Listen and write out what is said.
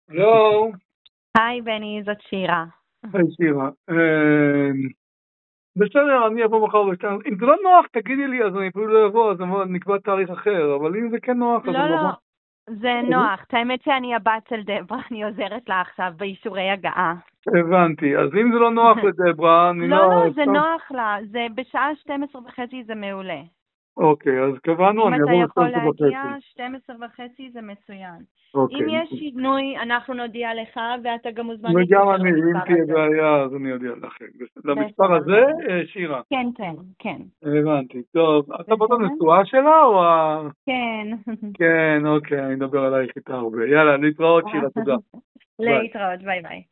לא, היי בני, זאת שירה. היי שירה. בסדר, אני אבוא מחר בשתיים. אם זה לא נוח, תגידי לי, אז אני אפילו לא אבוא, אז נקבע תאריך אחר, אבל אם זה כן נוח, אז אני לא, אבוא. זה נוח. האמת שאני הבת של דברה, אני עוזרת לה עכשיו באישורי הגעה. הבנתי, אז אם זה לא נוח לדברה, אני לא, לא... זה נוח לה. זה בשעה 12:30 זה מעולה. אוקיי, אז קבענו, אם אני אתה אבוא יכול ב-12:30. להגיע, 12:30 זה מצוין. אוקיי. אם יש שינוי, אנחנו נודיע לך, ואתה גם מוזמן וגם להתקשר אני, אם למספר תהיה הזה. בעיה, אז אני אודיע לכם. למספר בסדר, הזה, בני. שירה. כן, כן, כן. הבנתי. טוב, אתה באת בסדר? הנשואה שלה או כן. כן, אוקיי, אני אדבר עלייך איתה הרבה. יאללה, להתראות שירה, תודה. ביי. להתראות, ביי ביי.